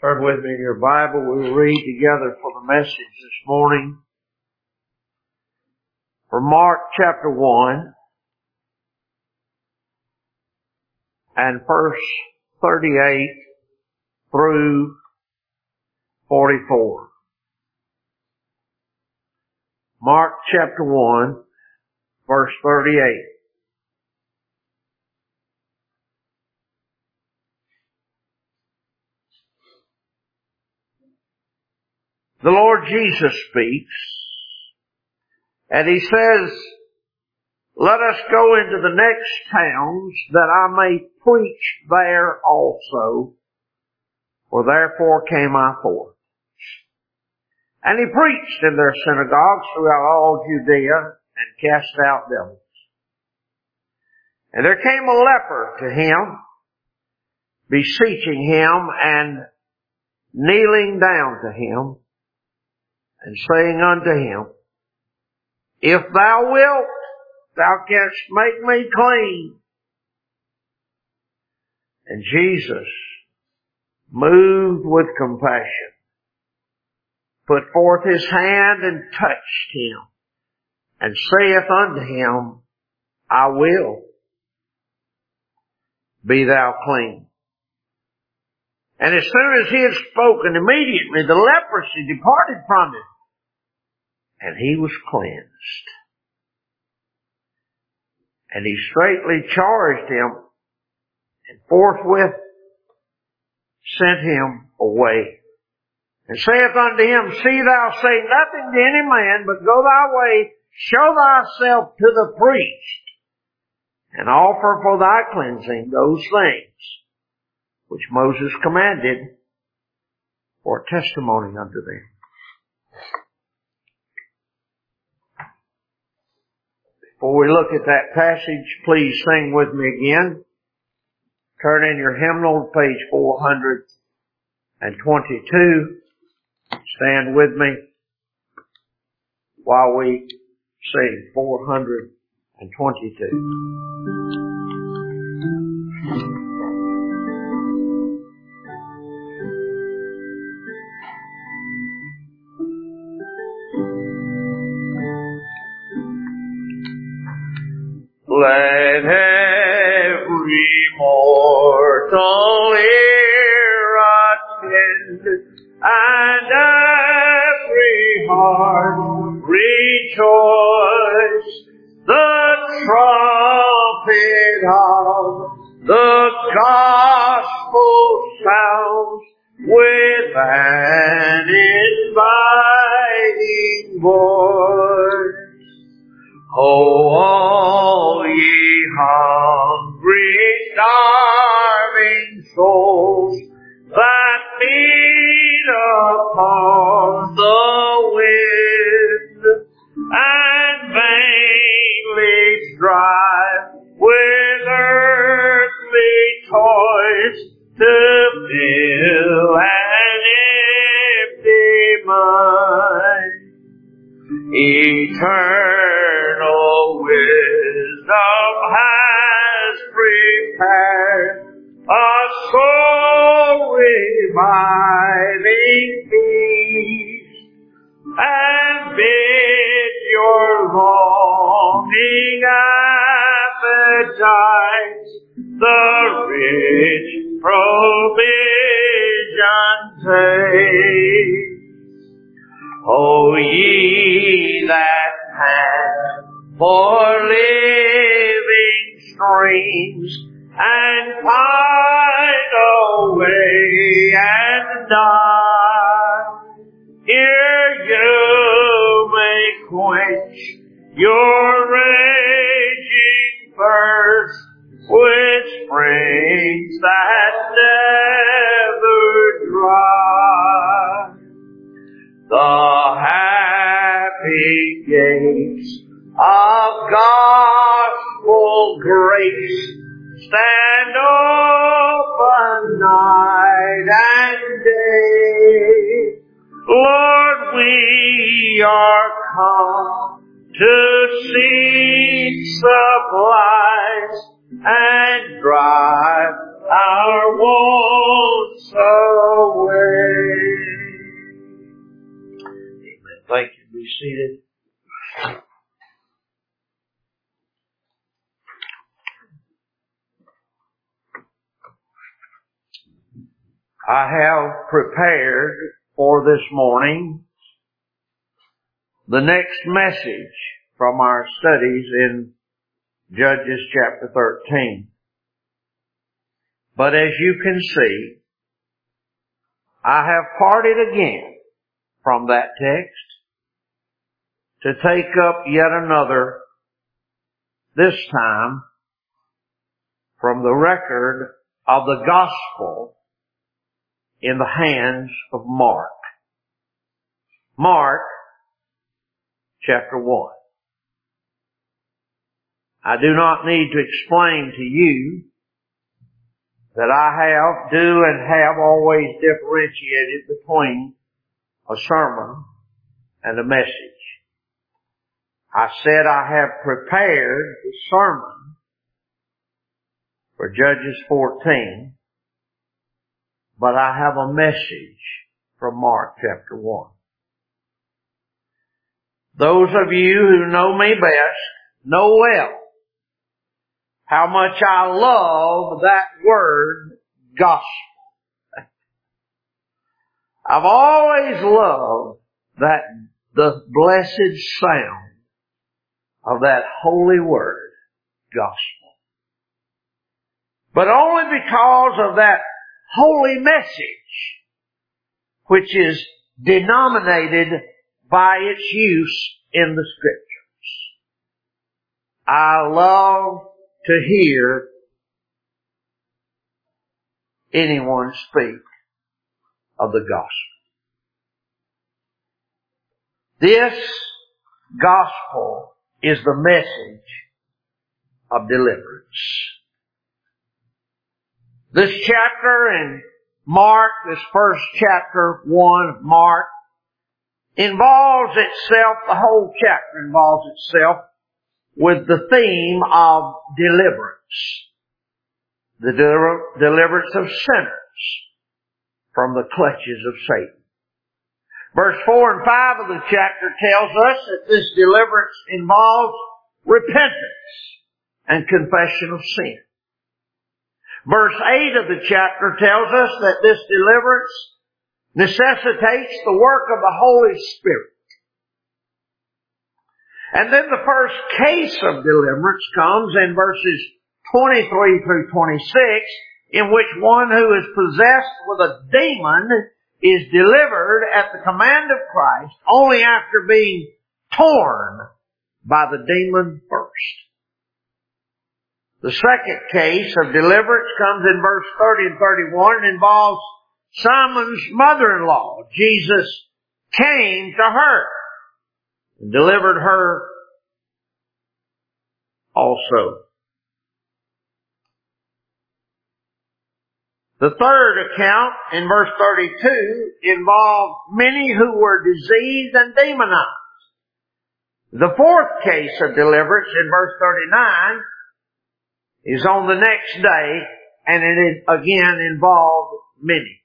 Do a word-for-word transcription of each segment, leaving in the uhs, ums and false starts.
Turn with me in your Bible. We'll read together for the message this morning from Mark chapter one and verse thirty-eight through forty-four. Mark chapter one, verse thirty-eight. The Lord Jesus speaks, and He says, "Let us go into the next towns, that I may preach there also, for therefore came I forth." And He preached in their synagogues throughout all Judea, and cast out devils. And there came a leper to Him, beseeching Him, and kneeling down to Him, and saying unto Him, "If thou wilt, thou canst make me clean." And Jesus, moved with compassion, put forth His hand and touched him, and saith unto him, "I will, be thou clean." And as soon as he had spoken, immediately the leprosy departed from him, and he was cleansed. And he straightly charged him, and forthwith sent him away, and saith unto him, "See thou say nothing to any man, but go thy way, show thyself to the priest, and offer for thy cleansing those things which Moses commanded for a testimony unto them." Before we look at that passage, please sing with me again. Turn in your hymnal to page four hundred twenty-two. Stand with me while we sing four hundred twenty-two. Let every mortal ear attend, and every heart rejoice. The trumpet of the gospel sounds with an inviting voice. Oh, all ye hungry, starving souls that feed upon the wind, and vainly strive with earthly toys to fill an empty mind. Eternal wisdom has prepared a soul reviving feast, and bid your longing appetites the rich provision taste. O ye that pant for living streams, and pine away and die, here you may quench your raging thirst with springs that never dry. The happy gates of gospel grace stand open night and day. Lord, we are come to seek supplies and drive our wants away. Amen. Thank you. Be seated. I have prepared for this morning the next message from our studies in Judges chapter thirteen. But as you can see, I have parted again from that text to take up yet another, this time from the record of the gospel in the hands of Mark. Mark chapter one. I do not need to explain to you that I have, do and have always differentiated between a sermon and a message. I said I have prepared the sermon for Judges fourteen, but I have a message from Mark chapter one. Those of you who know me best know well how much I love that word, gospel. I've always loved that, the blessed sound of that holy word, gospel. But only because of that holy message, which is denominated by its use in the Scriptures. I love to hear anyone speak of the gospel. This gospel is the message of deliverance. This chapter in Mark, this first chapter, one of Mark, involves itself, the whole chapter involves itself with the theme of deliverance. The deliver, deliverance of sinners from the clutches of Satan. Verse four and five of the chapter tells us that this deliverance involves repentance and confession of sin. Verse eight of the chapter tells us that this deliverance necessitates the work of the Holy Spirit. And then the first case of deliverance comes in verses twenty-three through twenty-six, in which one who is possessed with a demon is delivered at the command of Christ only after being torn by the demon first. The second case of deliverance comes in verse thirty and thirty-one and involves Simon's mother-in-law. Jesus came to her and delivered her also. The third account in verse thirty-two involved many who were diseased and demonized. The fourth case of deliverance in verse thirty-nine is on the next day, and it again involved many.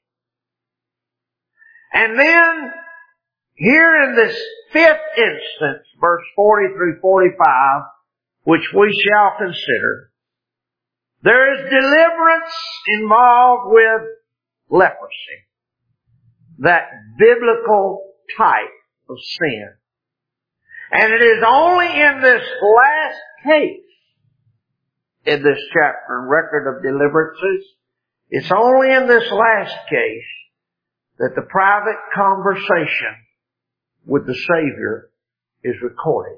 And then, here in this fifth instance, verse forty through forty-five, which we shall consider, there is deliverance involved with leprosy, that biblical type of sin. And it is only in this last case, in this chapter and record of deliverances, it's only in this last case that the private conversation with the Savior is recorded.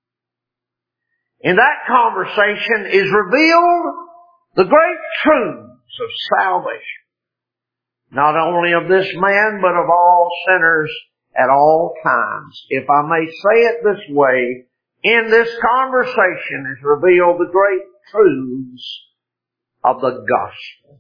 In that conversation is revealed the great truths of salvation, not only of this man, but of all sinners at all times. If I may say it this way, in this conversation is revealed the great truths of the gospel.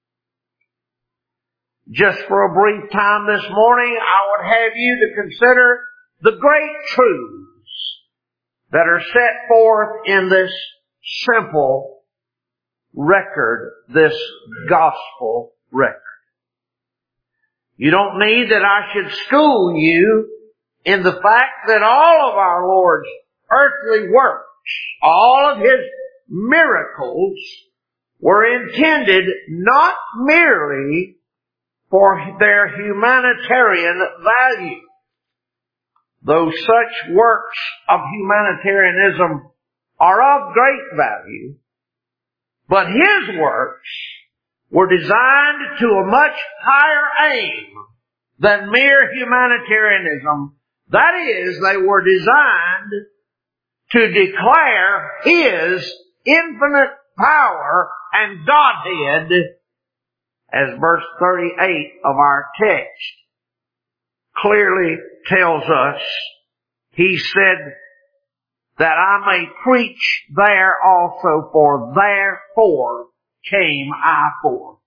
Just for a brief time this morning, I would have you to consider the great truths that are set forth in this simple record, this gospel record. You don't need that I should school you in the fact that all of our Lord's earthly works, all of His miracles, were intended not merely for their humanitarian value. Though such works of humanitarianism are of great value, but His works were designed to a much higher aim than mere humanitarianism. That is, they were designed to declare His infinite power and Godhead, as verse thirty-eight of our text clearly tells us. He said that I may preach there also, for therefore came I forth.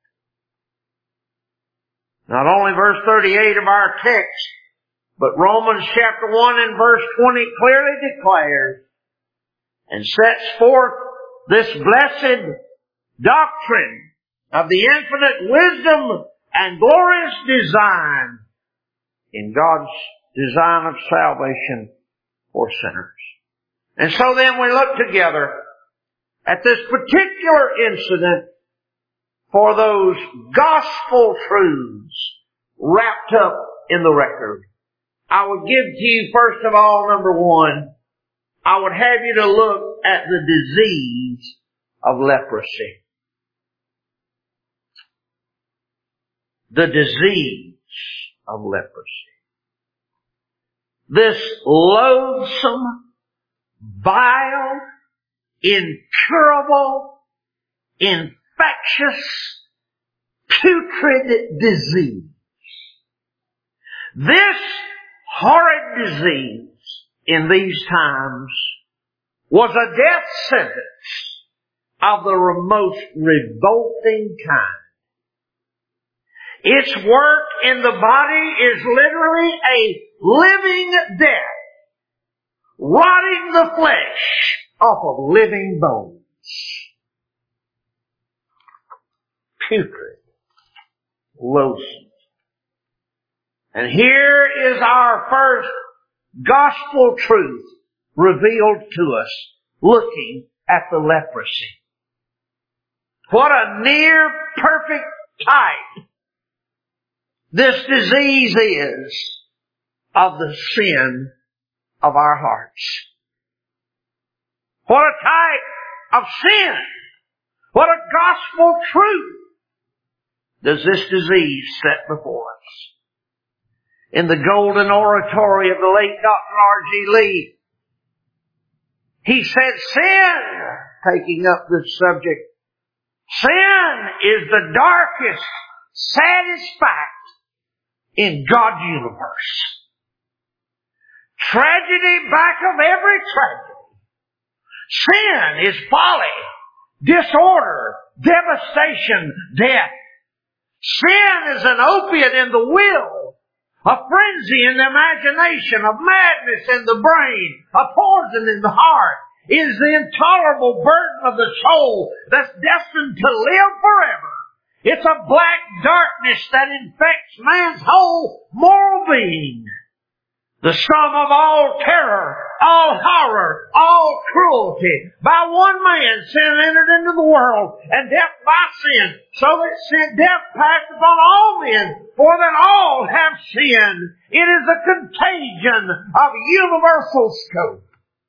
Not only verse thirty-eight of our text, but Romans chapter one and verse twenty clearly declares and sets forth this blessed doctrine of the infinite wisdom and glorious design in God's design of salvation for sinners. And so then we look together at this particular incident for those gospel truths wrapped up in the record. I would give to you, first of all, number one, I would have you to look at the disease of leprosy. The disease of leprosy. This loathsome, vile, incurable, infectious, putrid disease. This horrid disease in these times was a death sentence of the most revolting kind. Its work in the body is literally a living death, rotting the flesh off of living bones. Putrid, loathsome. And here is our first gospel truth revealed to us, looking at the leprosy. What a near perfect type this disease is of the sin of our hearts. What a type of sin! What a gospel truth does this disease set before us. In the golden oratory of the late Doctor R G Lee, he said, sin, taking up this subject, sin is the darkest, saddest fact in God's universe. Tragedy back of every tragedy. Sin is folly, disorder, devastation, death. Sin is an opiate in the will, a frenzy in the imagination, a madness in the brain, a poison in the heart. It is the intolerable burden of the soul that's destined to live forever. It's a black darkness that infects man's whole moral being. The sum of all terror, all horror, all cruelty. By one man sin entered into the world, and death by sin, so that sin, death passed upon all men, for that all have sinned. It is a contagion of universal scope.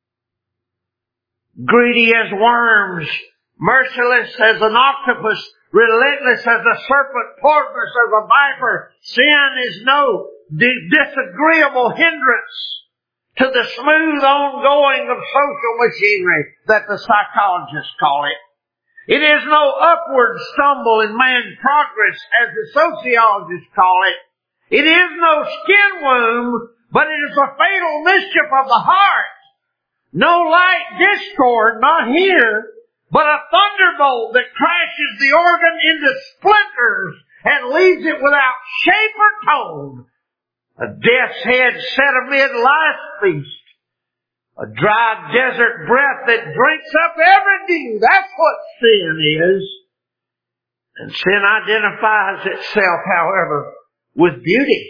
Greedy as worms, merciless as an octopus, relentless as a serpent, poisonous as a viper, sin is no disagreeable hindrance to the smooth ongoing of social machinery that the psychologists call it. It is no upward stumble in man's progress as the sociologists call it. It is no skin wound, but it is a fatal mischief of the heart. No light discord, not here, but a thunderbolt that crashes the organ into splinters and leaves it without shape or tone. A death's head set amid life's feast. A dry desert breath that drinks up every dew. That's what sin is. And sin identifies itself, however, with beauty.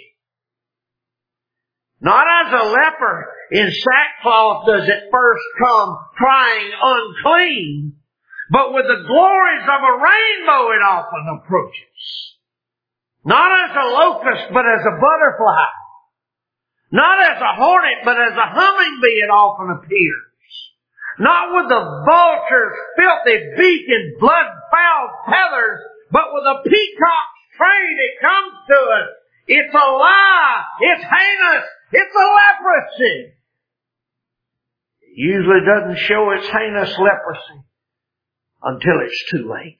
Not as a leper in sackcloth does it first come crying unclean, but with the glories of a rainbow it often approaches. Not as a locust, but as a butterfly. Not as a hornet, but as a hummingbee it often appears. Not with the vulture's filthy beak and blood-foul feathers, but with a peacock's train it comes to us. It's a lie. It's heinous. It's a leprosy. It usually doesn't show its heinous leprosy until it's too late.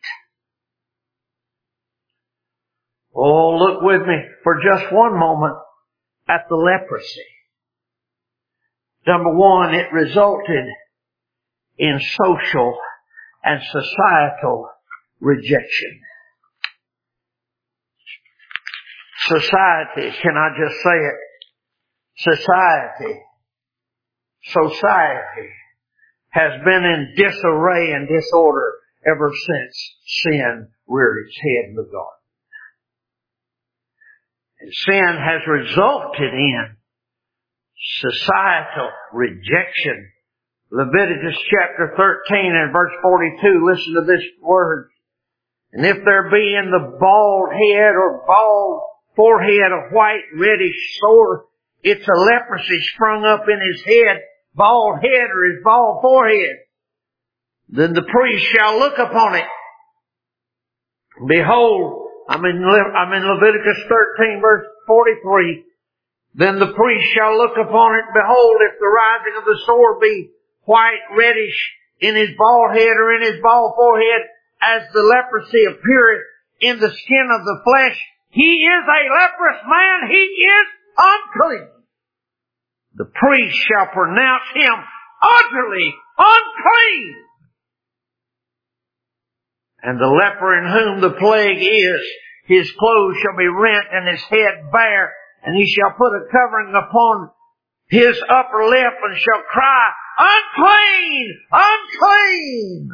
Oh, look with me for just one moment at the leprosy. Number one, it resulted in social and societal rejection. Society, can I just say it? Society, society has been in disarray and disorder ever since sin reared its head in the garden. And sin has resulted in societal rejection. Leviticus chapter thirteen and verse forty-two, listen to this word. And if there be in the bald head or bald forehead a white reddish sore, it's a leprosy sprung up in his head, bald head or his bald forehead. Then the priest shall look upon it. Behold, I'm in, Le- I'm in Leviticus thirteen verse forty-three. Then the priest shall look upon it. Behold, if the rising of the sore be white reddish in his bald head or in his bald forehead, as the leprosy appeareth in the skin of the flesh, he is a leprous man. He is unclean. The priest shall pronounce him utterly unclean. And the leper in whom the plague is, his clothes shall be rent and his head bare, and he shall put a covering upon his upper lip and shall cry, unclean, unclean.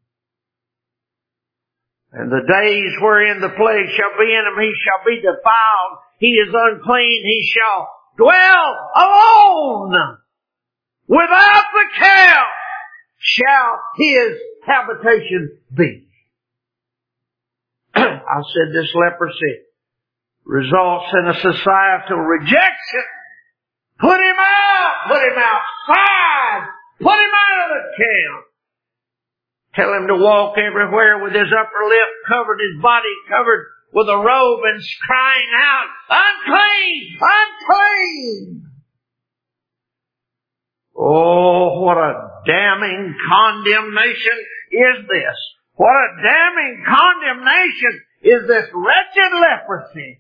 And the days wherein the plague shall be in him, he shall be defiled. He is unclean. He shall dwell alone. Without the camp shall his habitation be. I said this leprosy results in a societal rejection. Put him out. Put him outside. Put him out of the camp. Tell him to walk everywhere with his upper lip covered, his body covered with a robe and crying out, unclean, unclean. Oh, what a damning condemnation is this. What a damning condemnation is this wretched leprosy.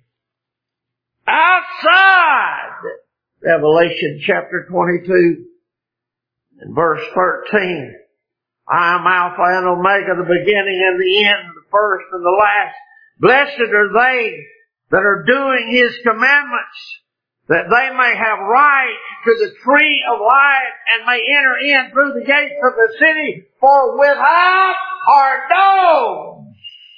Outside. Revelation chapter twenty-two and verse thirteen. I am Alpha and Omega, the beginning and the end, the first and the last. Blessed are they that are doing His commandments, that they may have right to the tree of life and may enter in through the gates of the city. For without are dogs,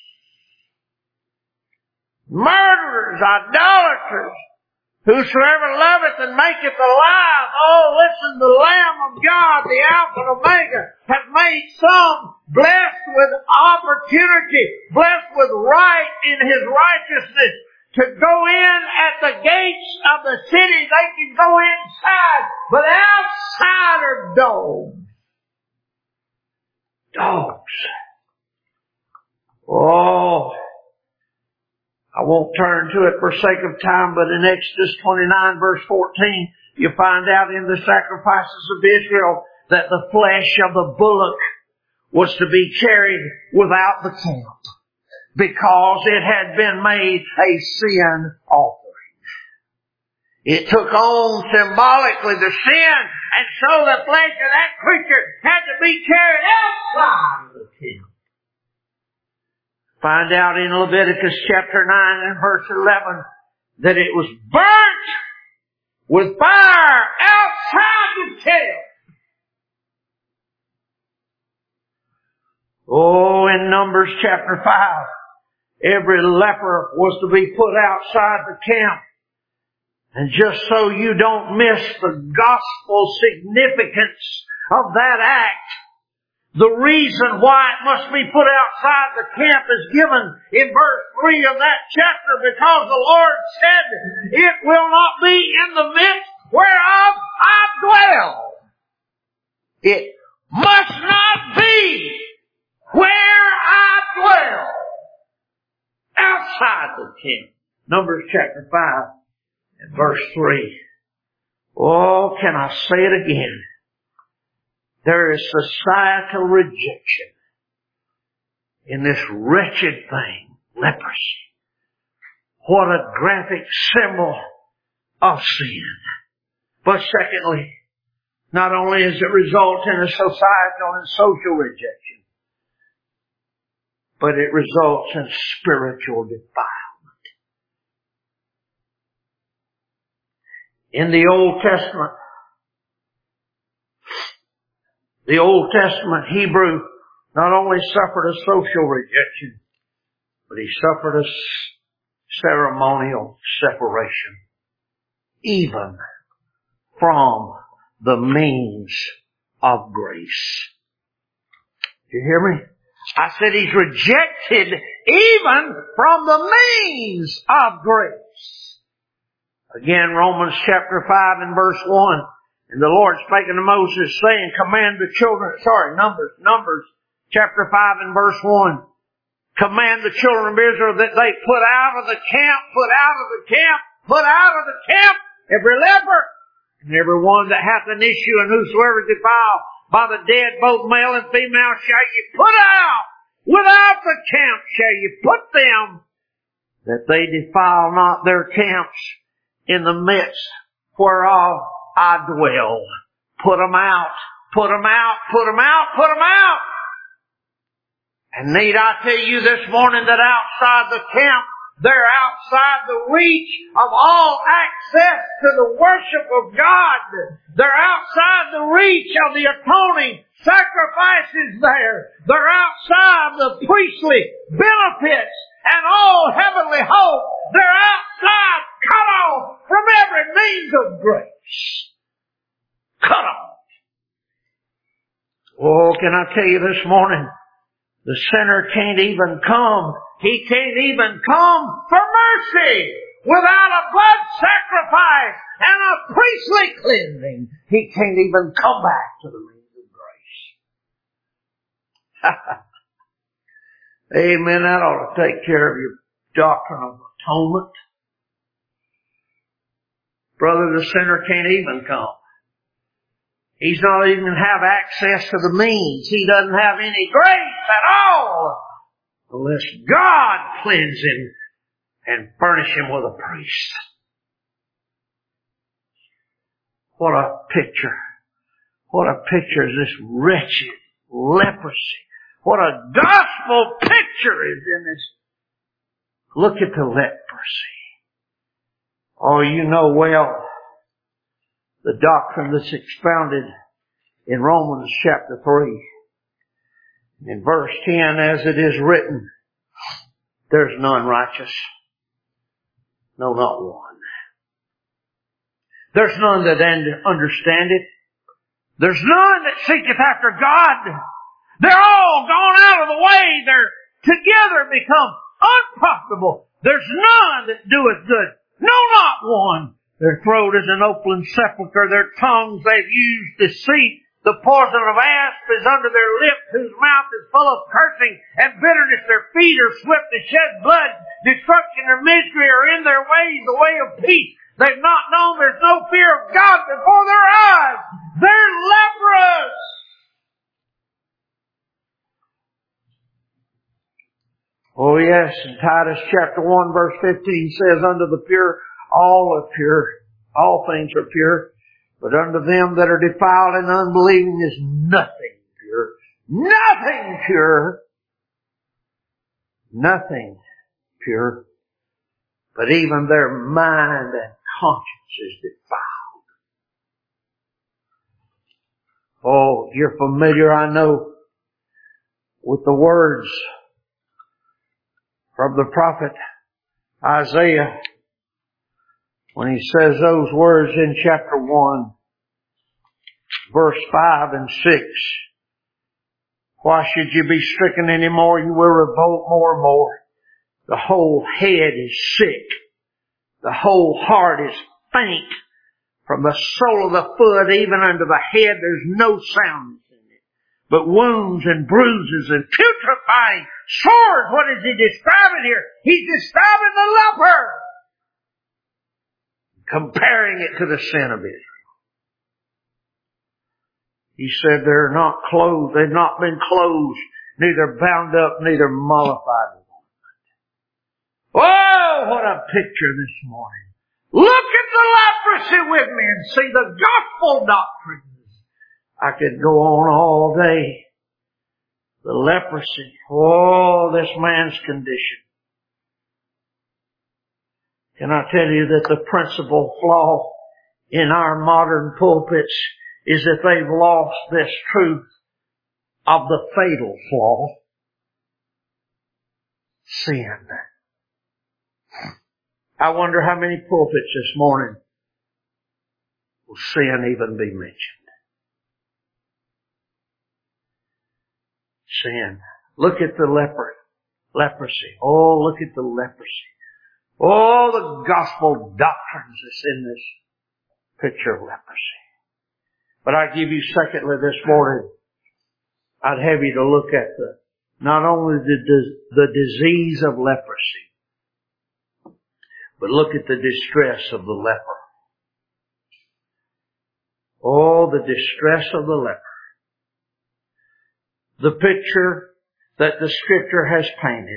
murderers, idolaters, whosoever loveth and maketh alive. Oh, listen, the Lamb of God, the Alpha and Omega, hath made some blessed with opportunity, blessed with right in His righteousness, to go in at the gates of the city. They can go inside, but outside are dogs. Dogs. Oh, I won't turn to it for sake of time, but in Exodus twenty-nine verse fourteen, you find out in the sacrifices of Israel that the flesh of the bullock was to be carried without the camp, because it had been made a sin offering. It took on symbolically the sin, and so the flesh of that creature had to be carried outside of the camp. Find out in Leviticus chapter nine and verse eleven that it was burnt with fire outside the camp. Oh, in Numbers chapter five, every leper was to be put outside the camp. And just so you don't miss the gospel significance of that act, the reason why it must be put outside the camp is given in verse three of that chapter, because the Lord said, "It will not be in the midst whereof I dwell." It must not be where I dwell. Outside the camp. Numbers chapter five and verse three. Oh, can I say it again? There is societal rejection in this wretched thing, leprosy. What a graphic symbol of sin. But secondly, not only does it result in a societal and social rejection, but it results in spiritual defilement. In the Old Testament, the Old Testament Hebrew not only suffered a social rejection, but he suffered a ceremonial separation, even from the means of grace. Do you hear me? I said he's rejected even from the means of grace. Again, Romans chapter five and verse one. And the Lord spake unto Moses, saying, command the children, sorry, Numbers, Numbers chapter five and verse one. Command the children of Israel that they put out of the camp, put out of the camp, put out of the camp every leper, and every one that hath an issue, and whosoever is defiled by the dead, both male and female, shall ye put out. Without the camp shall ye put them, that they defile not their camps in the midst whereof I dwell. Put them out, put them out, put them out, put them out. And need I tell you this morning that outside the camp, they're outside the reach of all access to the worship of God. They're outside the reach of the atoning sacrifices there. They're outside the priestly benefits and all heavenly hope. They're outside, cut off from every means of grace. Cut off. Oh, can I tell you this morning, the sinner can't even come. He can't even come for mercy without a blood sacrifice and a priestly cleansing. He can't even come back to the means of grace. Amen. That ought to take care of your doctrine of atonement. Brother, the sinner can't even come. He's not even have access to the means. He doesn't have any grace at all unless God cleanse him and furnish him with a priest. What a picture. What a picture is this wretched leprosy. What a gospel picture is in this. Look at the leprosy. Oh, you know well the doctrine that's expounded in Romans chapter three. In verse ten, as it is written, there's none righteous. No, not one. There's none that understand it. There's none that seeketh after God. They're all gone out of the way. They're together become unprofitable. There's none that doeth good. No, not one. Their throat is an open sepulchre. Their tongues they've used deceit. The poison of asp is under their lips, whose mouth is full of cursing and bitterness. Their feet are swift to shed blood. Destruction and misery are in their ways, the way of peace. They've not known there's no fear of God before their eyes. They're leprous. Oh yes, in Titus chapter one verse fifteen says, unto the pure all are pure, all things are pure, but unto them that are defiled and unbelieving is nothing pure. Nothing pure. Nothing pure. But even their mind and conscience is defiled. Oh, you're familiar, I know, with the words from the prophet Isaiah when he says those words in chapter one, verse five and six. Why should you be stricken any more? You will revolt more and more. The whole head is sick. The whole heart is faint. From the sole of the foot even unto the head, there's no soundness in it, but wounds and bruises and putrefying sores. What is he describing here? He's describing the leper, comparing it to the sin of Israel. He said they're not clothed, they've not been closed, neither bound up, neither mollified. Oh, what a picture this morning. Look at the leprosy with me and see the gospel doctrines. I could go on all day. The leprosy. Oh, this man's condition. Can I tell you that the principal flaw in our modern pulpits is that they've lost this truth of the fatal flaw? Sin. I wonder how many pulpits this morning will sin even be mentioned. Sin. Look at the leper, leprosy. Oh, look at the leprosy. Oh, the gospel doctrines that's in this picture of leprosy. But I give you secondly this morning, I'd have you to look at the, not only the, the disease of leprosy, but look at the distress of the leper. Oh, the distress of the leper. The picture that the Scripture has painted.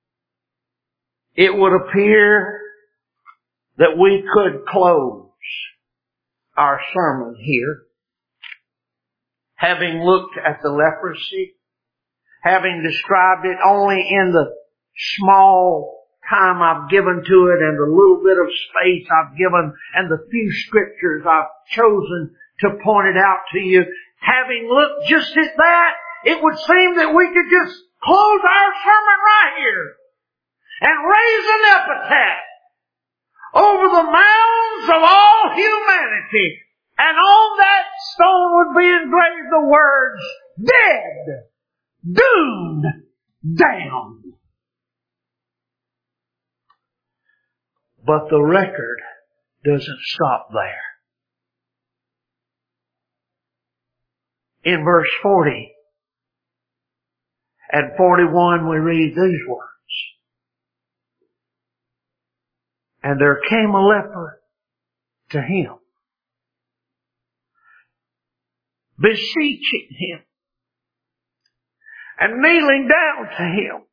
It would appear that we could close our sermon here, having looked at the leprosy, having described it only in the small time I've given to it and the little bit of space I've given and the few scriptures I've chosen to point it out to you. Having looked just at that, it would seem that we could just close our sermon right here and raise an epitaph over the mounds of all humanity. And on that stone would be engraved the words, dead, doomed, damned. But the record doesn't stop there. In verse forty and forty-one we read these words. And there came a leper to him, beseeching him, and kneeling down to him,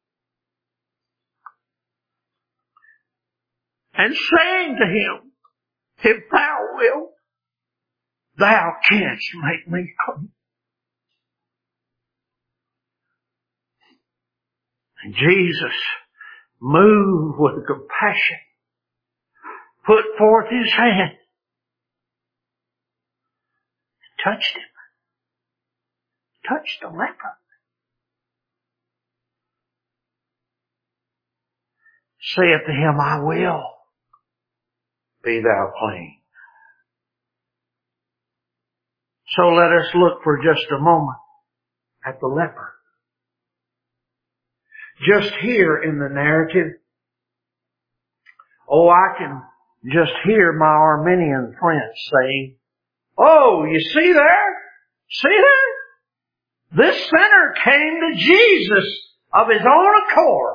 and saying to him, if thou wilt, thou canst make me clean. And Jesus, moved with compassion, put forth his hand, touched him, touched the leper. Saith to him, I will, be thou clean. So let us look for just a moment at the leper. Just here in the narrative, oh, I can just hear my Arminian friends saying, oh, you see there? See there? This sinner came to Jesus of his own accord.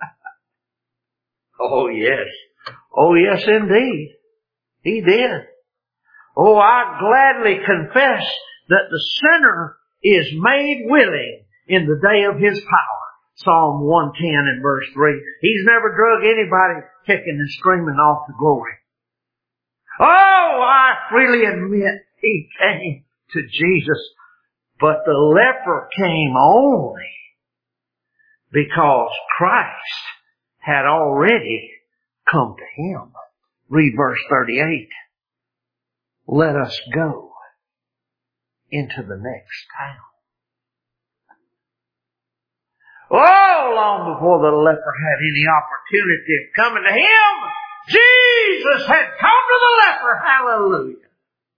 Oh, yes. Oh, yes, indeed. He did. Oh, I gladly confess that the sinner is made willing in the day of his power. Psalm one ten and verse three. He's never drug anybody kicking and screaming off to glory. Oh, I freely admit he came to Jesus, but the leper came only because Christ had already come to him. Read verse thirty-eight. Let us go into the next town. Oh, long before the leper had any opportunity of coming to him, Jesus had come to the leper. Hallelujah.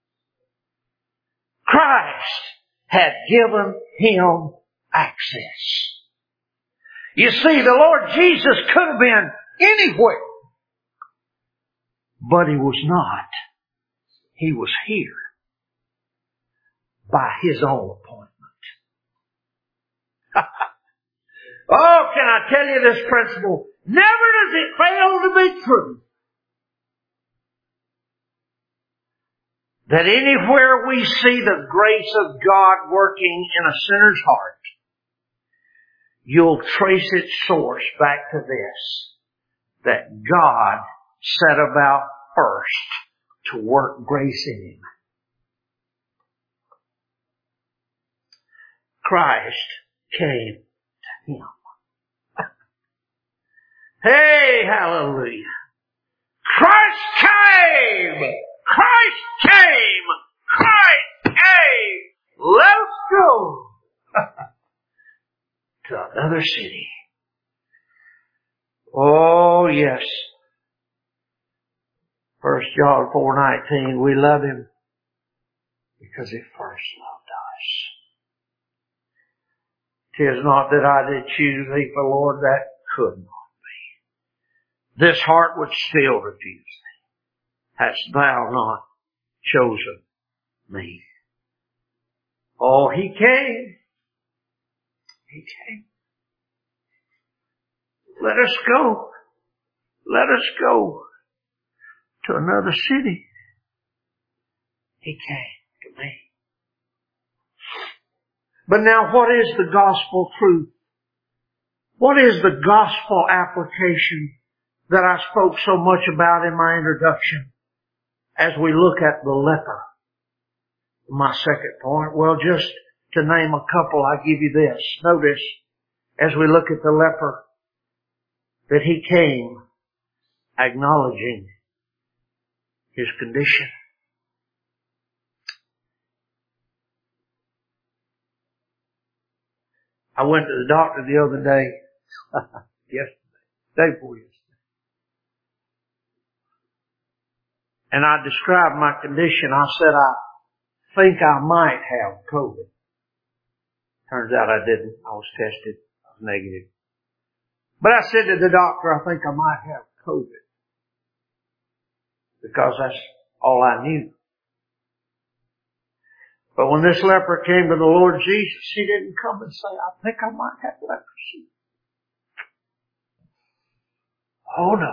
Christ had given him access. You see, the Lord Jesus could have been anywhere, but He was not. He was here by His own appointment. Oh, can I tell you this principle? Never does it fail to be true that anywhere we see the grace of God working in a sinner's heart, you'll trace its source back to this, that God set about first to work grace in him. Christ came to him. Hey, hallelujah. Christ came! Christ came! Christ came! Let's go to another city. Oh, yes. First John four nineteen, we love Him because He first loved us. 'Tis not that I did choose Thee, for Lord, that could not be. This heart would still refuse Thee. Hast Thou not chosen me? Oh, He came. He came. Let us go. Let us go to another city. He came to me. But now, what is the gospel truth? What is the gospel application that I spoke so much about in my introduction as we look at the leper? My second point, well, just to name a couple, I give you this. Notice, as we look at the leper, that he came acknowledging his condition. I went to the doctor the other day, yesterday, day before yesterday, and I described my condition. I said, I think I might have COVID. Turns out I didn't. I was tested. I was negative. But I said to the doctor, I think I might have COVID. Because that's all I knew. But when this leper came to the Lord Jesus, he didn't come and say, I think I might have leprosy. Oh no.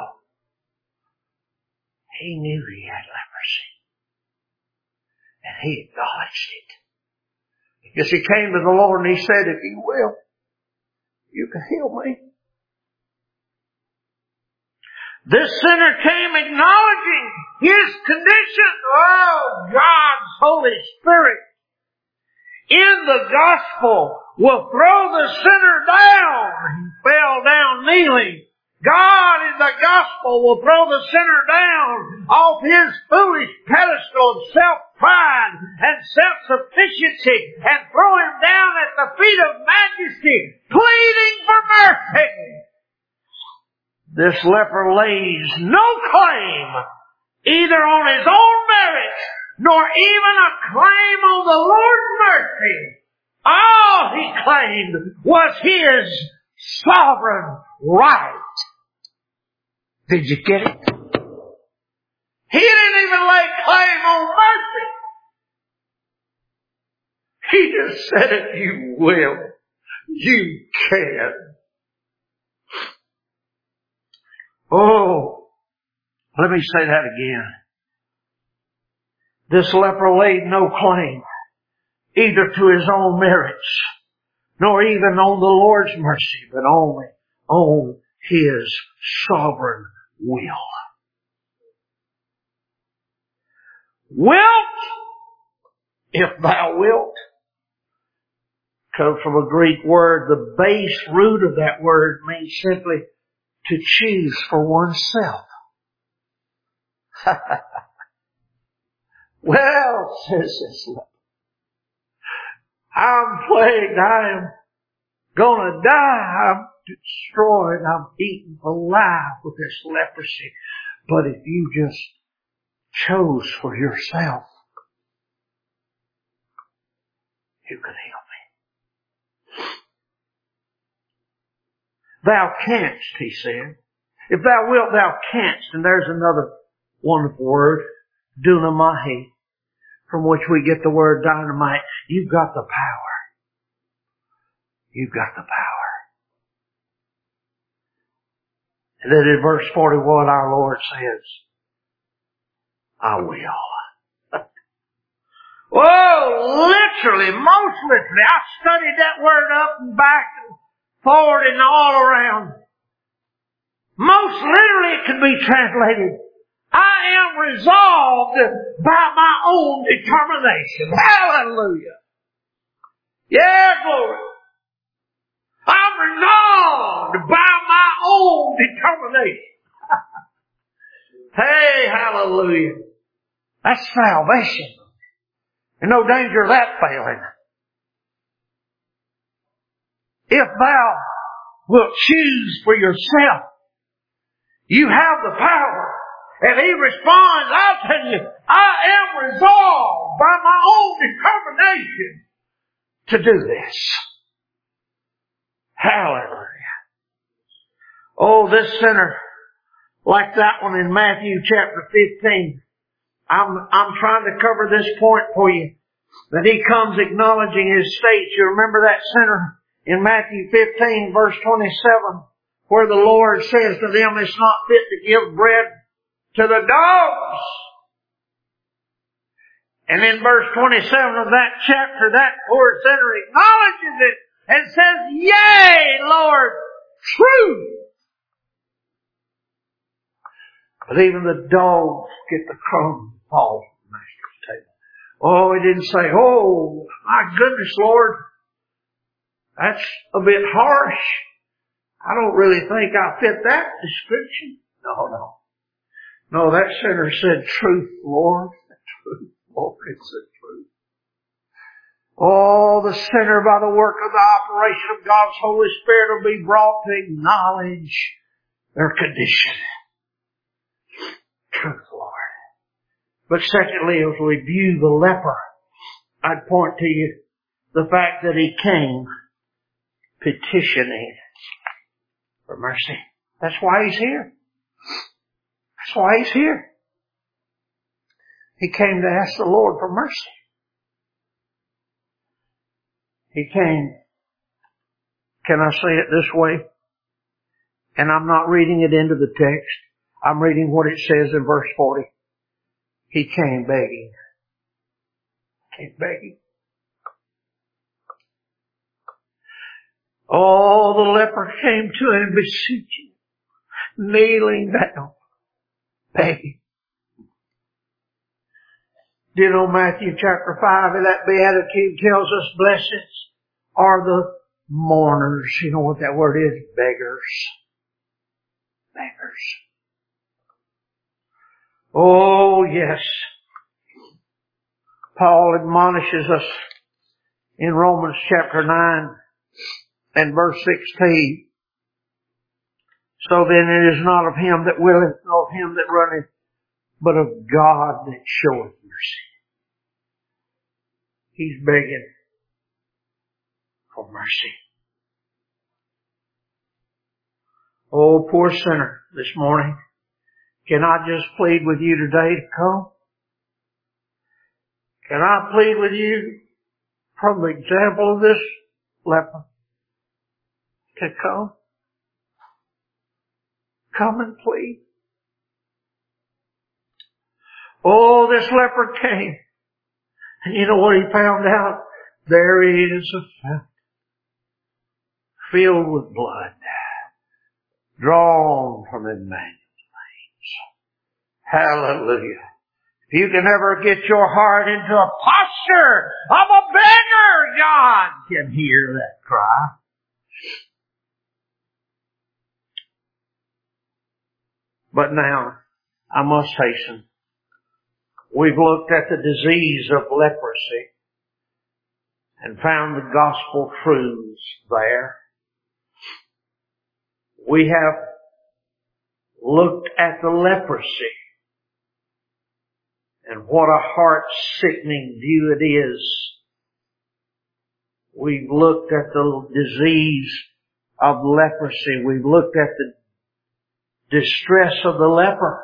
He knew he had leprosy. And he acknowledged it. Yes, he came to the Lord and he said, if you will, you can heal me. This sinner came acknowledging his condition. Oh, God's Holy Spirit in the gospel will throw the sinner down. He fell down kneeling. God in the gospel will throw the sinner down off his foolish pedestal of self-pride and self-sufficiency and throw him down at the feet of majesty, pleading for mercy. This leper lays no claim either on his own merit nor even a claim on the Lord's mercy. All he claimed was his sovereign right. Did you get it? He didn't even lay claim on mercy. He just said, if you will, you can. Oh, let me say that again. This leper laid no claim either to his own merits nor even on the Lord's mercy, but only on his sovereign will. Wilt, if thou wilt, comes from a Greek word. The base root of that word means simply to choose for oneself. Well, says this leper, I'm plagued, I am gonna die. I'm destroyed. I'm eaten alive with this leprosy. But if you just chose for yourself, you can heal me. Thou canst, he said. If thou wilt, thou canst. And there's another wonderful word, dunamahi, from which we get the word dynamite. You've got the power. You've got the power. And then in verse forty-one, our Lord says, I will. Whoa, literally, most literally. I studied that word up and back and forward and all around. Most literally it can be translated, I am resolved by my own determination. Hallelujah. Yeah, glory. I'm resolved by my own determination. Hey, hallelujah. That's salvation. There's no danger of that failing. If thou wilt choose for yourself, you have the power. And he responds, I'll tell you, I am resolved by my own determination to do this. Hallelujah. Oh, this sinner, like that one in Matthew chapter fifteen, I'm, I'm trying to cover this point for you. That he comes acknowledging his state. You remember that sinner in Matthew fifteen verse twenty-seven, where the Lord says to them, it's not fit to give bread to the dogs. And in verse twenty-seven of that chapter, that poor sinner acknowledges it and says, yea, Lord, true. But even the dogs get the crumbs that fall from the Master's table. Oh, he didn't say, oh, my goodness, Lord, that's a bit harsh. I don't really think I fit that description. No, no. No, that sinner said, truth, Lord. Truth, Lord, it's the truth. Oh, the sinner, by the work of the operation of God's Holy Spirit, will be brought to acknowledge their condition. Truth, Lord. But secondly, as we view the leper, I'd point to you the fact that he came petitioning for mercy. That's why he's here. That's why he's here. He came to ask the Lord for mercy. He came, can I say it this way? And I'm not reading it into the text. I'm reading what it says in verse forty. He came begging. Came begging. Oh, the leper came to him beseeching, kneeling down, begging. Do you know Matthew chapter five, in that beatitude tells us blessed are the mourners. You know what that word is? Beggars. Beggars. Oh, yes. Paul admonishes us in Romans chapter nine and verse sixteen. So then it is not of him that willeth, nor of him that runneth, but of God that showeth mercy. He's begging for mercy. Oh, poor sinner this morning. Can I just plead with you today to come? Can I plead with you from the example of this leper to come? Come and plead. Oh, this leper came. And you know what he found out? There is a fountain filled with blood, drawn from Emmanuel's veins. Hallelujah. If you can ever get your heart into a posture of a beggar, God can hear that cry. But now, I must hasten. We've looked at the disease of leprosy and found the gospel truths there. We have looked at the leprosy and what a heart-sickening view it is. We've looked at the disease of leprosy. We've looked at the distress of the leper.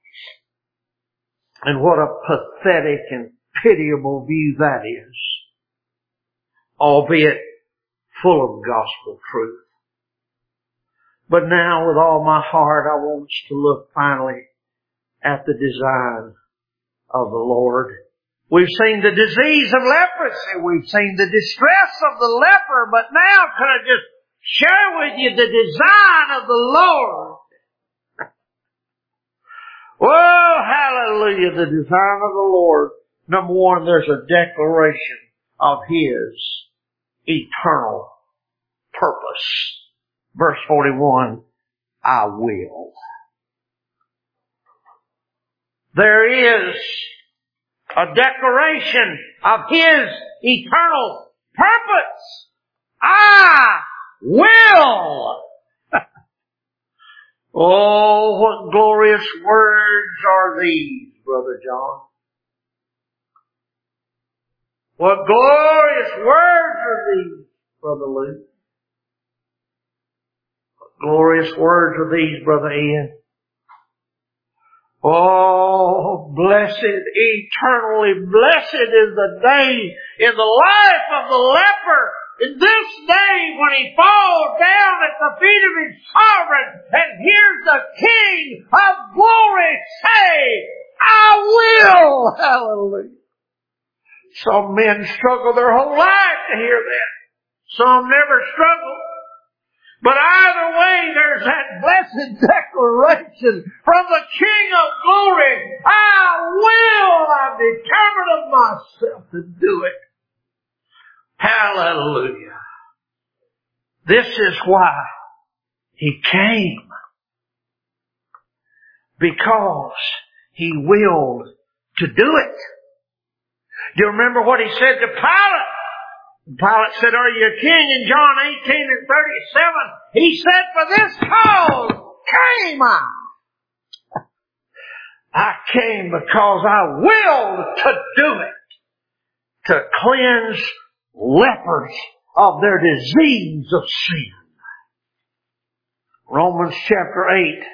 And what a pathetic and pitiable view that is. Albeit full of gospel truth. But now with all my heart I want us to look finally at the design of the Lord. We've seen the disease of leprosy. We've seen the distress of the leper. But now can I just share with you the design of the Lord? Well, hallelujah, the design of the Lord. Number one, there's a declaration of His eternal purpose. Verse forty-one, I will. There is a declaration of His eternal purpose. I will. Oh, what glorious words are these, Brother John. What glorious words are these, Brother Luke. What glorious words are these, Brother Ian. Oh, blessed, eternally blessed is the day in the life of the leper. In this day when he falls down at the feet of his sovereign and hears the King of glory say, I will. Hallelujah. Some men struggle their whole life to hear that. Some never struggle. But either way, there's that blessed declaration from the King of glory. I will. I'm determined of myself to do it. Hallelujah. This is why He came. Because He willed to do it. Do you remember what He said to Pilate? Pilate said, are you a king? In John eighteen and thirty-seven, He said, for this cause came I. I came because I willed to do it. To cleanse lepers of their disease of sin. Romans chapter eight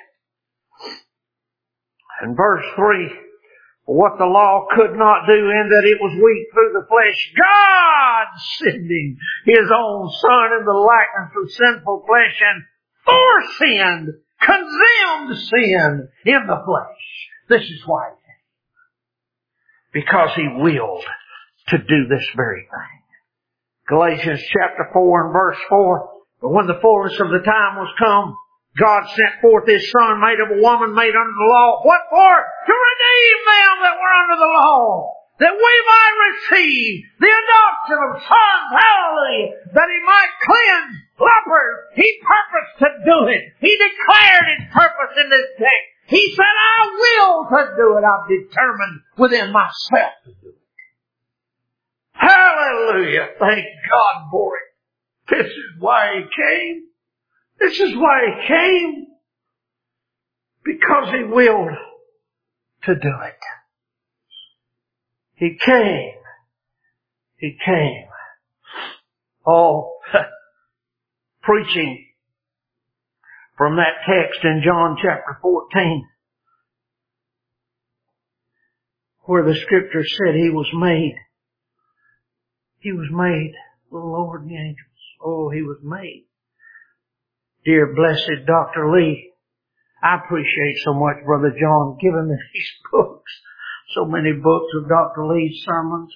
and verse three. What the law could not do in that it was weak through the flesh, God sending His own Son in the likeness of sinful flesh and foresinned, condemned sin in the flesh. This is why He came. Because He willed to do this very thing. Galatians chapter four and verse four. But when the fullness of the time was come, God sent forth His Son, made of a woman, made under the law. What for? To redeem them that were under the law. That we might receive the adoption of sons. Hallelujah. That He might cleanse lepers. He purposed to do it. He declared His purpose in this text. He said, I will to do it. I'm determined within myself to do it. Hallelujah. Thank God for it. This is why He came. This is why He came. Because He willed to do it. He came. He came. Oh, preaching from that text in John chapter fourteen, where the Scripture said He was made. He was made, the Lord and the angels. Oh, He was made. Dear blessed Doctor Lee, I appreciate so much Brother John giving me these books. So many books of Doctor Lee's sermons.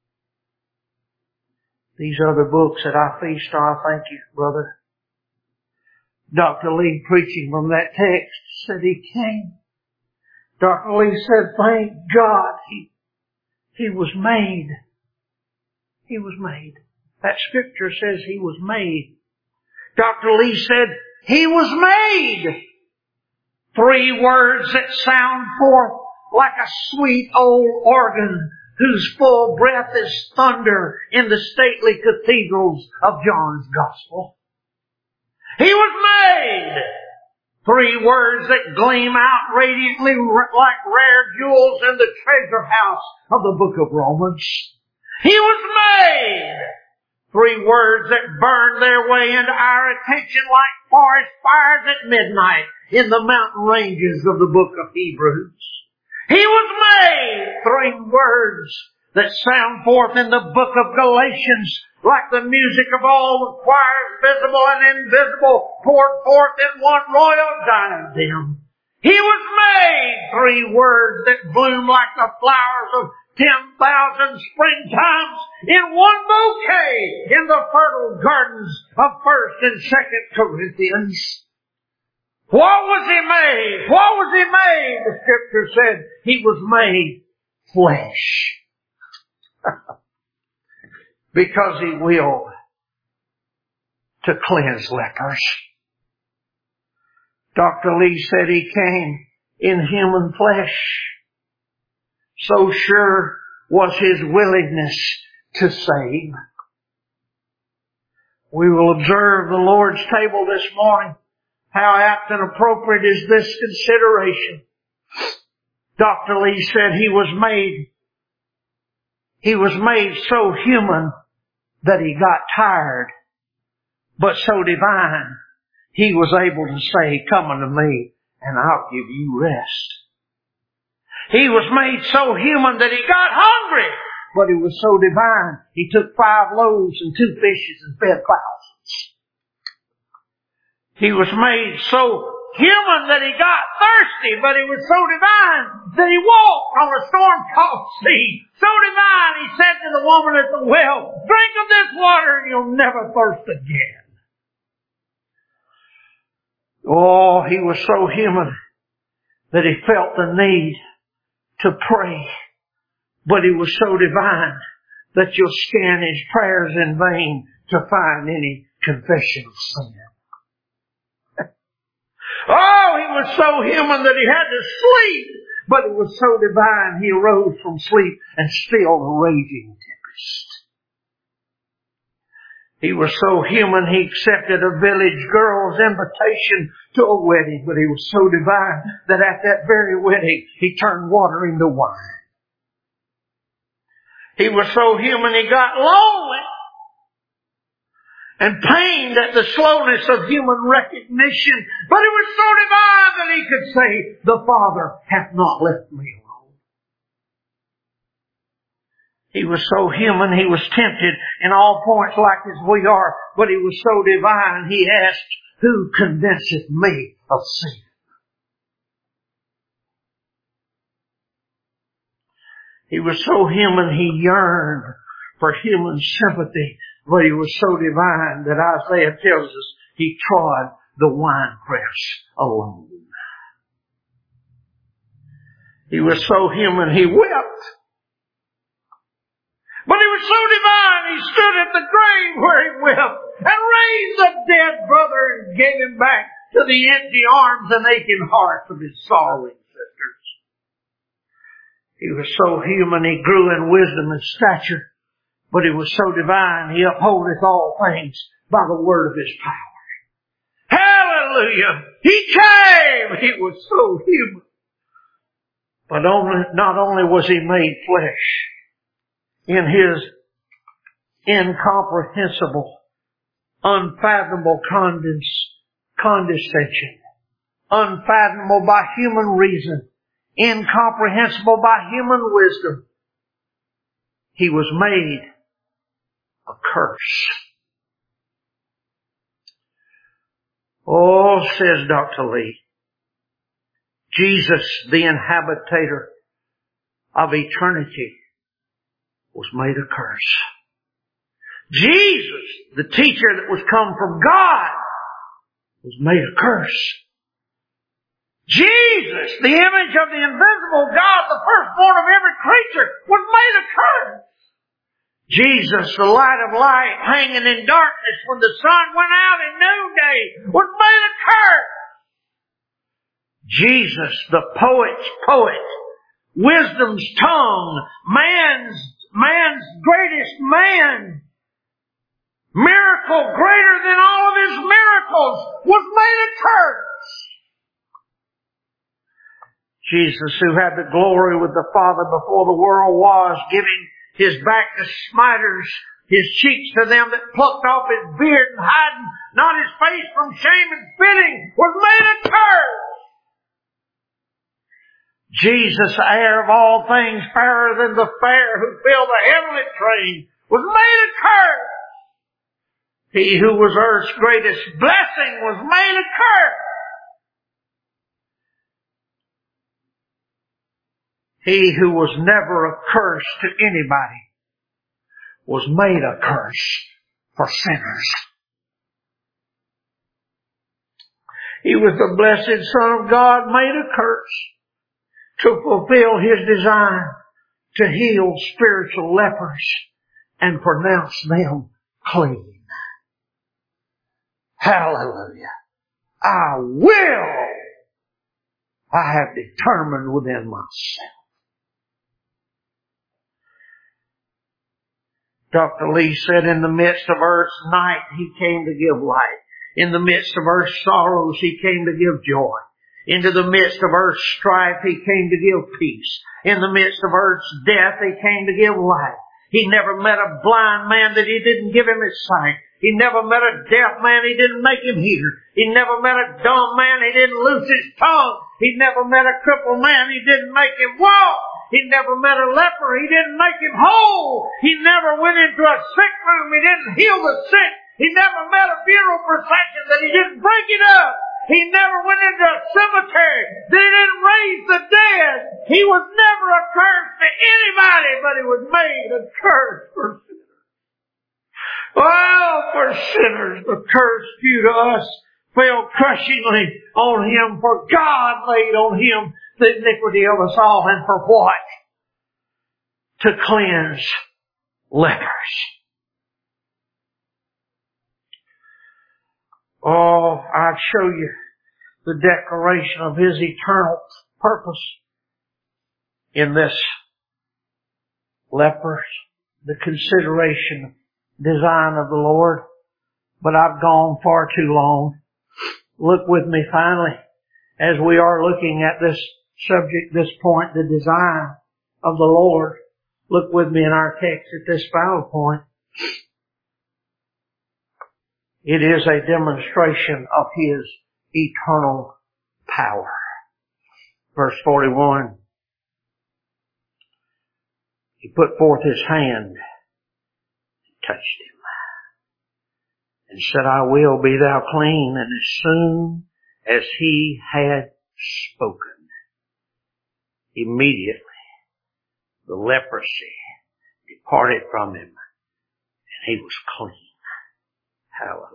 These other books that I feast on. Thank you, brother. Doctor Lee preaching from that text said He came. Doctor Lee said, thank God He, he was made. He was made. That Scripture says He was made. Doctor Lee said, He was made. Three words that sound forth like a sweet old organ whose full breath is thunder in the stately cathedrals of John's Gospel. He was made. Three words that gleam out radiantly like rare jewels in the treasure house of the book of Romans. He was made. Three words that burn their way into our attention like forest fires at midnight in the mountain ranges of the book of Hebrews. He was made. Three words that sound forth in the book of Galatians like the music of all the choirs, visible and invisible, poured forth in one royal diadem. He was made. Three words that bloom like the flowers of ten thousand springtimes in one bouquet in the fertile gardens of First and Second Corinthians. What was He made? What was He made? The Scripture said He was made flesh. Because He willed to cleanse lepers. Doctor Lee said He came in human flesh. So sure was His willingness to save. We will observe the Lord's table this morning. How apt and appropriate is this consideration. Doctor Lee said He was made, He was made so human that He got tired, but so divine He was able to say, "Come unto me and I'll give you rest." He was made so human that He got hungry, but He was so divine He took five loaves and two fishes and fed thousands. He was made so human that He got thirsty, but He was so divine that He walked on a storm-tossed sea. So divine, He said to the woman at the well, "Drink of this water and you'll never thirst again." Oh, He was so human that He felt the need to pray, but He was so divine that you'll scan His prayers in vain to find any confession of sin. Oh, He was so human that He had to sleep, but He was so divine He arose from sleep and stilled a raging tempest. He was so human He accepted a village girl's invitation to a wedding, but He was so divine that at that very wedding He turned water into wine. He was so human He got lonely and pained at the slowness of human recognition. But He was so divine that He could say, "The Father hath not left me alone." He was so human He was tempted in all points like as we are. But He was so divine He asked, "Who convinceth me of sin?" He was so human He yearned for human sympathy. But He was so divine that Isaiah tells us He trod the winepress alone. He was so human He wept. But He was so divine He stood at the grave where He wept and raised a dead brother and gave him back to the empty arms and aching hearts of His sorrowing sisters. He was so human He grew in wisdom and stature. But He was so divine He upholdeth all things by the word of His power. Hallelujah! He came! He was so human. But only, not only was He made flesh, in His incomprehensible, unfathomable condens, condescension, unfathomable by human reason, incomprehensible by human wisdom, He was made a curse. Oh, says Doctor Lee, Jesus, the inhabitator of eternity, was made a curse. Jesus, the teacher that was come from God, was made a curse. Jesus, the image of the invisible God, the firstborn of every creature, was made a curse. Jesus, the light of light, hanging in darkness when the sun went out in noonday, was made a curse. Jesus, the poet's poet, wisdom's tongue, man's, man's greatest man, miracle greater than all of His miracles, was made a curse. Jesus, who had the glory with the Father before the world was, giving His back to smiters, His cheeks to them that plucked off His beard and hiding not His face from shame and spitting, was made a curse. Jesus, heir of all things, fairer than the fair, who filled the heavenly train, was made a curse. He who was earth's greatest blessing was made a curse. He who was never a curse to anybody was made a curse for sinners. He was the blessed Son of God, made a curse to fulfill His design to heal spiritual lepers and pronounce them clean. Hallelujah. I will. I have determined within myself. Doctor Lee said, in the midst of earth's night, He came to give light. In the midst of earth's sorrows, He came to give joy. Into the midst of earth's strife, He came to give peace. In the midst of earth's death, He came to give life. He never met a blind man that He didn't give him His sight. He never met a deaf man He didn't make him hear. He never met a dumb man He didn't loose his tongue. He never met a crippled man He didn't make him walk. He never met a leper He didn't make him whole. He never went into a sick room He didn't heal the sick. He never met a funeral procession that He didn't break it up. He never went into a cemetery that He didn't raise the dead. He was never a curse to anybody, but He was made a curse for sinners. Well, for sinners, the curse due to us fell crushingly on Him, for God laid on Him the iniquity of us all. And for what? To cleanse lepers. Oh, I'd show you the declaration of His eternal purpose in this lepers, the consideration, design of the Lord. But I've gone far too long. Look with me finally, as we are looking at this subject, this point, the design of the Lord. Look with me in our text at this final point. It is a demonstration of His eternal power. Verse forty-one. He put forth His hand and touched him and said, I will, be thou clean. And as soon as He had spoken, immediately the leprosy departed from him and he was clean. Hallelujah.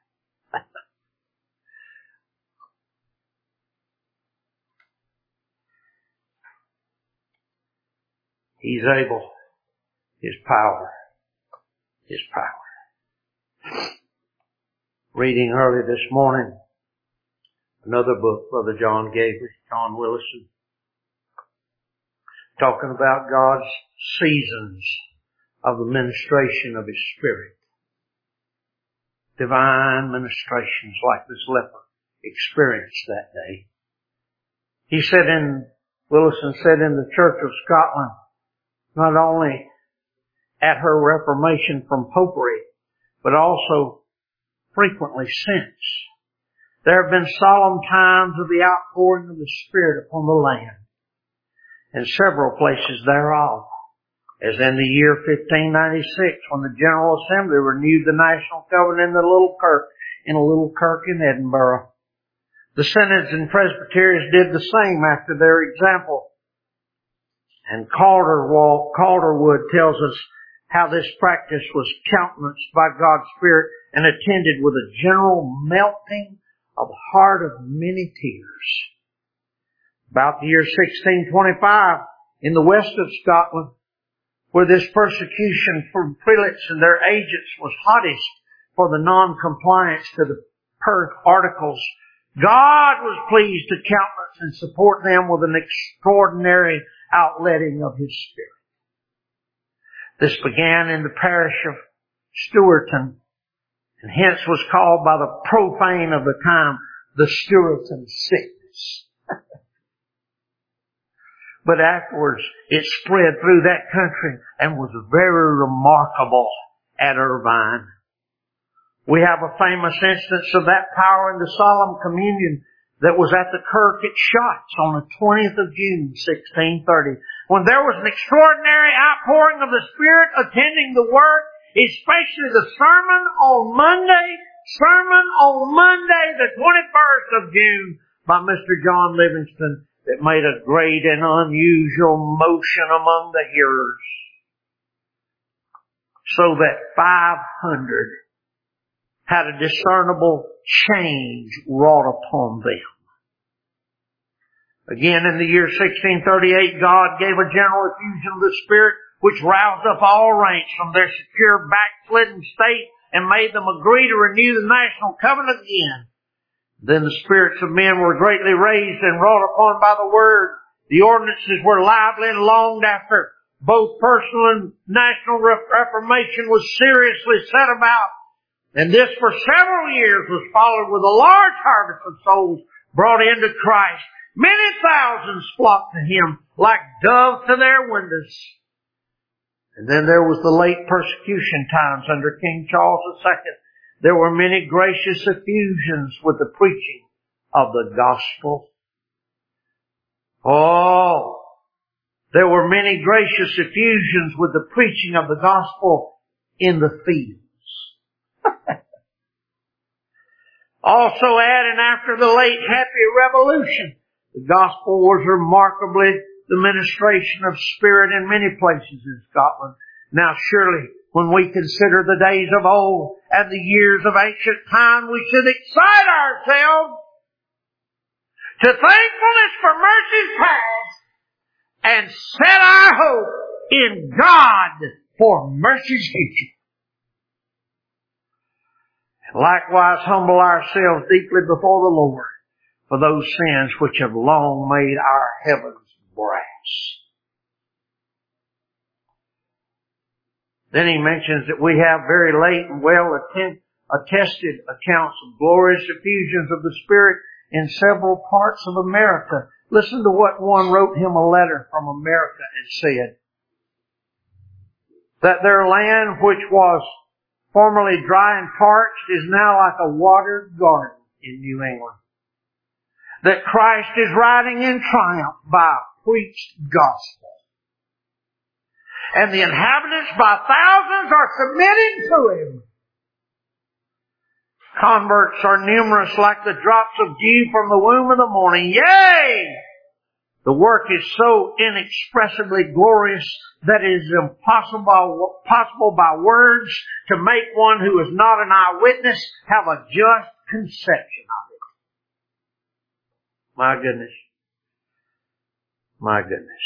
He's able. His power. His power. Reading early this morning, another book Brother John gave me, John Willison, talking about God's seasons of the ministration of His Spirit. Divine ministrations like this leper experienced that day. He said in, Willison said in the Church of Scotland, not only at her reformation from popery, but also frequently since, there have been solemn times of the outpouring of the Spirit upon the land, and several places thereof, as in the year fifteen ninety-six, when the General Assembly renewed the national covenant in the little kirk, in a little kirk in Edinburgh. The synods and presbyteries did the same after their example. And Calderwell, Calderwood tells us how this practice was countenanced by God's Spirit and attended with a general melting of the heart of many tears. About the year sixteen twenty-five, in the west of Scotland, where this persecution from prelates and their agents was hottest for the non-compliance to the Perth Articles, God was pleased to countenance and support them with an extraordinary outletting of His Spirit. This began in the parish of Stewarton and hence was called by the profane of the time the Puritan sickness. But afterwards it spread through that country and was very remarkable at Irvine. We have a famous instance of that power in the solemn communion that was at the Kirk at Shotts on the twentieth of June, sixteen thirty, when there was an extraordinary outpouring of the Spirit attending the work, especially the sermon on Monday, sermon on Monday, the twenty-first of June, by Mister John Livingston, that made a great and unusual motion among the hearers, so that five hundred had a discernible change wrought upon them. Again, in the year sixteen thirty-eight, God gave a general effusion of the Spirit, which roused up all ranks from their secure backslidden state and made them agree to renew the national covenant again. Then the spirits of men were greatly raised and wrought upon by the Word. The ordinances were lively and longed after. Both personal and national reformation was seriously set about. And this for several years was followed with a large harvest of souls brought into Christ. Many thousands flocked to Him like doves to their windows. And then there was the late persecution times under King Charles the Second. There were many gracious effusions with the preaching of the gospel. Oh, there were many gracious effusions with the preaching of the gospel in the fields. Also adding after the late happy revolution, the gospel was remarkably the ministration of Spirit in many places in Scotland. Now surely, when we consider the days of old and the years of ancient time, we should excite ourselves to thankfulness for mercies past and set our hope in God for mercies future. And likewise humble ourselves deeply before the Lord for those sins which have long made our heavens brass. Then he mentions that we have very late and well attested accounts of glorious effusions of the Spirit in several parts of America. Listen to what one wrote him a letter from America and said. That their land, which was formerly dry and parched, is now like a watered garden in New England. That Christ is riding in triumph by a preached gospel. And the inhabitants by thousands are submitting to Him. Converts are numerous like the drops of dew from the womb of the morning. Yea! The work is so inexpressibly glorious that it is impossible possible by words to make one who is not an eyewitness have a just conception of it. My goodness. My goodness.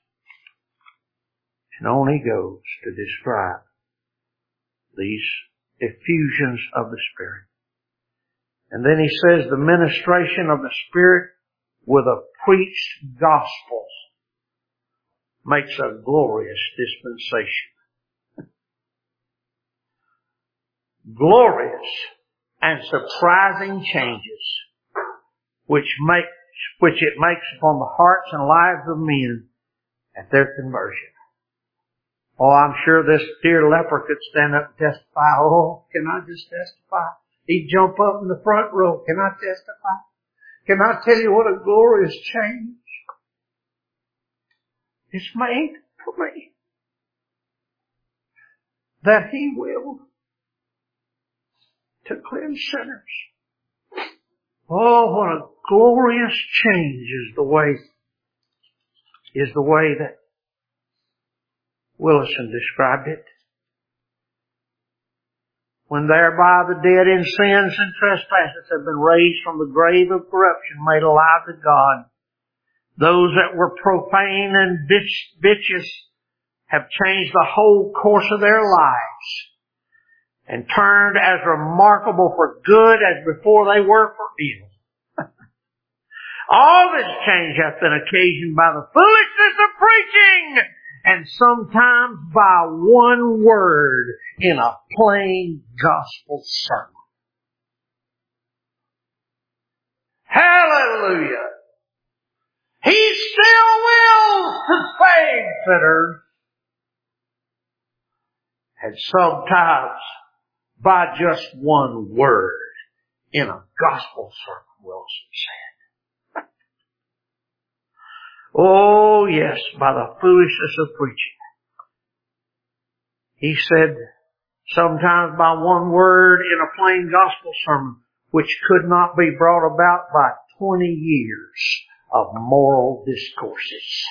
And on he goes to describe these effusions of the Spirit. And then he says the ministration of the Spirit with a preached gospel makes a glorious dispensation. Glorious and surprising changes which make, which it makes upon the hearts and lives of men at their conversion. Oh, I'm sure this dear leper could stand up and testify. Oh, can I just testify? He'd jump up in the front row. Can I testify? Can I tell you what a glorious change it's made for me? That He will to cleanse sinners. Oh, what a glorious change is the way, is the way that Willison described it. When thereby the dead in sins and trespasses have been raised from the grave of corruption, made alive to God, those that were profane and vicious have changed the whole course of their lives and turned as remarkable for good as before they were for evil. All this change hath been occasioned by the foolishness of preaching, and sometimes by one word in a plain gospel sermon. Hallelujah! He still wills to save sinners. And sometimes by just one word in a gospel sermon, Wilson said. Oh yes, by the foolishness of preaching. He said sometimes by one word in a plain gospel sermon, which could not be brought about by twenty years of moral discourses.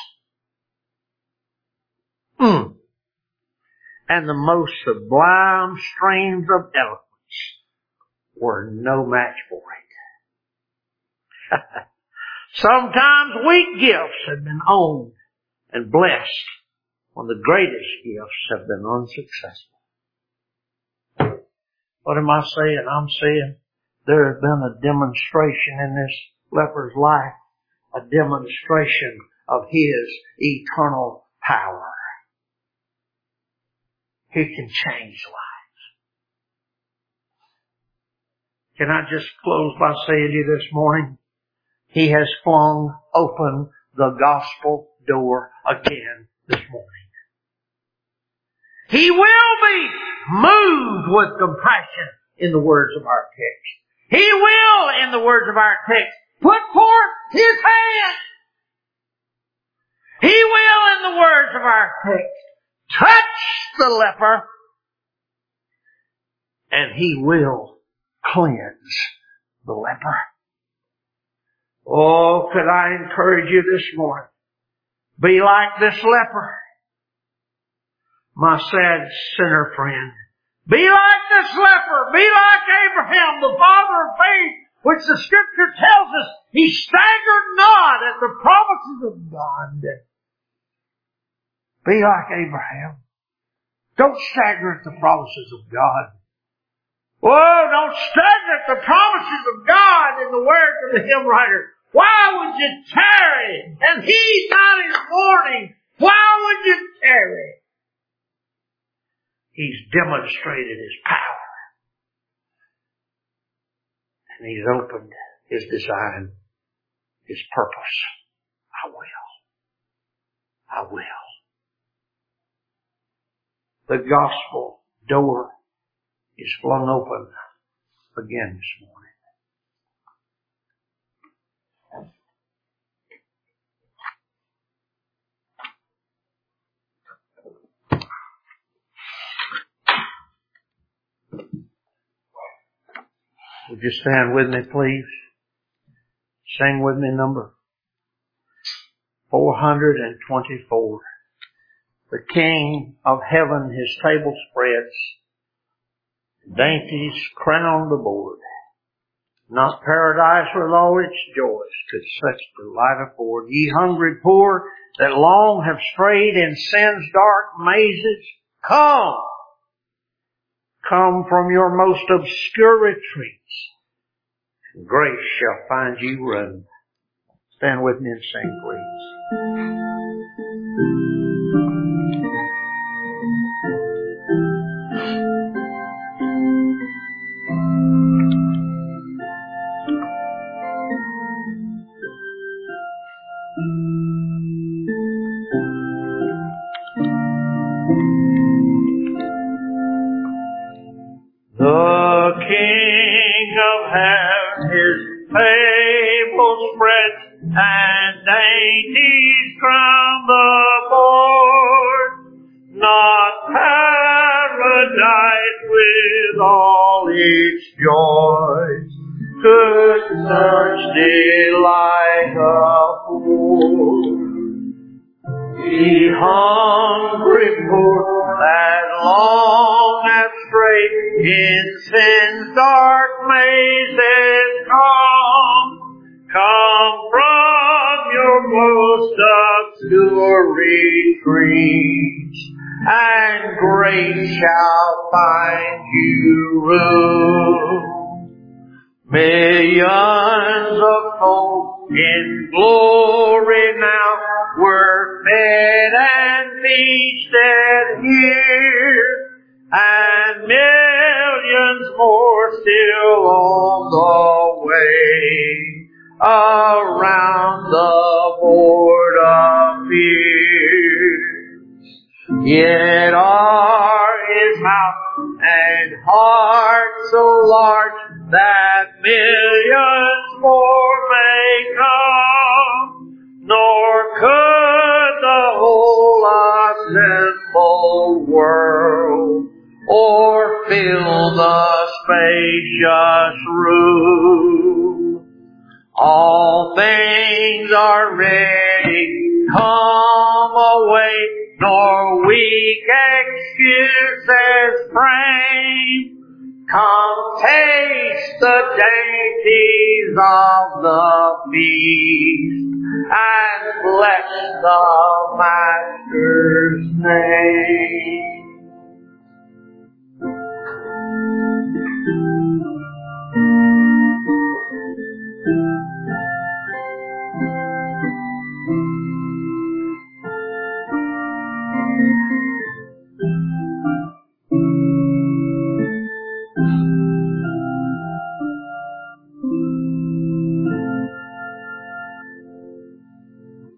Mm. And the most sublime streams of eloquence were no match for it. Sometimes weak gifts have been owned and blessed when the greatest gifts have been unsuccessful. What am I saying? I'm saying there has been a demonstration in this leper's life, a demonstration of his eternal power. He can change lives. Can I just close by saying to you this morning, He has flung open the gospel door again this morning. He will be moved with compassion in the words of our text. He will, in the words of our text, put forth His hand. He will, in the words of our text, touch the leper, and He will cleanse the leper. Oh, could I encourage you this morning? Be like this leper, my sad sinner friend. Be like this leper. Be like Abraham, the father of faith, which the Scripture tells us he staggered not at the promises of God. Be like Abraham. Don't stagger at the promises of God. Whoa, don't stagger at the promises of God in the words of the hymn writer. Why would you tarry? And he's not His warning. Why would you tarry? He's demonstrated His power. And He's opened His design, His purpose. I will. I will. The gospel door is flung open again this morning. Would you stand with me, please? Sing with me number four hundred twenty-four. The King of heaven His table spreads, dainties crown the board. Not paradise with all its joys could such delight afford. Ye hungry poor that long have strayed in sin's dark mazes, come! Come from your most obscure retreats, and grace shall find you room. Stand with me and sing, please. The King of heaven His table spreads, and dainties crown the board. Not paradise with all its joys could such delight afford. Ye hungry poor that long have strayed in sin's dark mazes, come, come from your most obscure retreats, and grace shall find you room. Millions of folk in glory now were fed and feasted here, and millions more still on the way around the board appears. Yet are His house and heart so large that millions more may come, nor could the whole assembled world or fill the spacious room. All things are ready, come away, nor weak excuses frame. Come taste the dainties of the feast, and bless the Master's name.